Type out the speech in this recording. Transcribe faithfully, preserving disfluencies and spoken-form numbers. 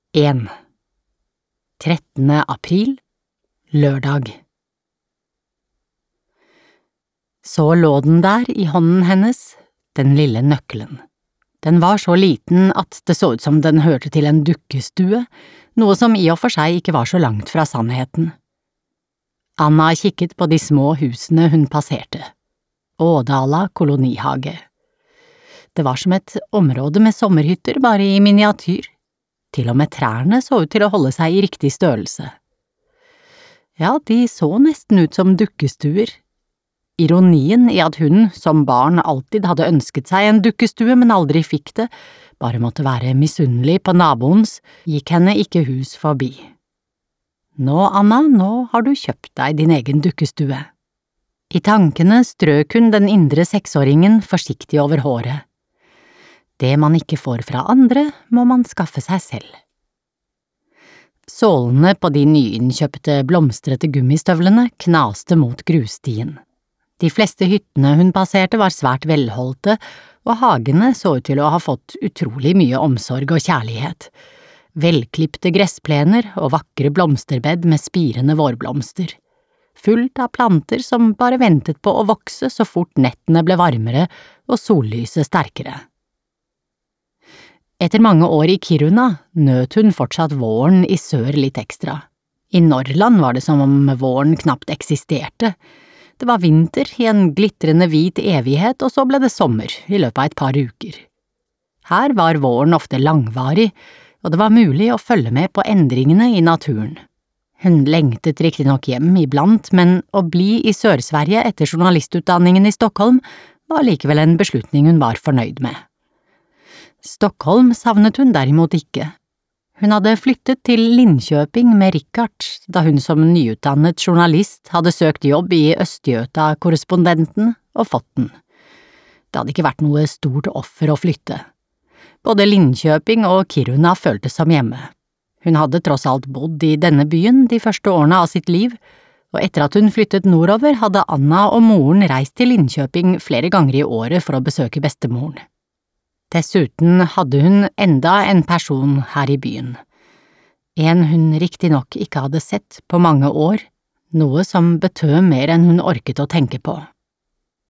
en. trettende april, lørdag. Så lå den der i hånden hennes, den lille nøkkelen. Den var så liten at det så ut som den hørte til en dukkestue, noe som i og for seg ikke var så langt fra sannheten. Anna kikket på de små husene hun passerte. Ådala kolonihage. Det var som et område med sommerhytter, bare i miniatyr. Til og med trærne så ut til å holde seg i riktig størrelse. Ja, de så nesten ut som dukkestuer. Ironien i at hun, som barn, alltid hadde ønsket seg en dukkestue, men aldri fikk det, bare måtte være misunnelig på naboens, gikk henne ikke hus forbi. Nå, Anna, nå har du kjøpt deg din egen dukkestue. I tankene strøk hun den indre seksåringen forsiktig over håret. Det man ikke får fra andre, må man skaffe seg selv. Sålene på de nyinnkjøpte blomstrete gummistøvlene knaste mot grusstien. De fleste hyttene hun passerte var svært velholdte, og hagene så ut til å ha fått utrolig mye omsorg og kjærlighet. Velklipte gressplener og vakre blomsterbed med spirende vårblomster. Fullt av planter som bare ventet på å vokse så fort nettene ble varmere og sollyset sterkere. Etter mange år i Kiruna nøt hun fortsatt våren i sør litt ekstra. I Norrland var det som om våren knapt eksisterte. Det var vinter i en glitrende hvit evighet, og så ble det sommer i løpet av et par uker. Her var våren ofte langvarig, og det var mulig å følge med på endringene i naturen. Hun lengtet riktignok hjem iblant, men å bli i Sør-Sverige etter journalistutdanningen i Stockholm var likevel en beslutning hun var fornøyd med. Stockholm savnet hun derimot ikke. Hun hadde flyttet til Linköping med Richard da hun som nyutdannet journalist hadde søkt jobb i Østgjøta-korrespondenten og fått den. Det hadde ikke vært noe stort offer å flytte. Både Linköping og Kiruna føltes som hjemme. Hun hadde tross alt bodd i denne byen de første årene av sitt liv, og etter at hun flyttet nordover hadde Anna og moren reist til Linköping flere ganger i året for å besøke bestemoren. Dessuten hadde hun enda en person her i byen. En hun riktignok ikke hadde sett på mange år, noe som betød mer enn hun orket å tenke på.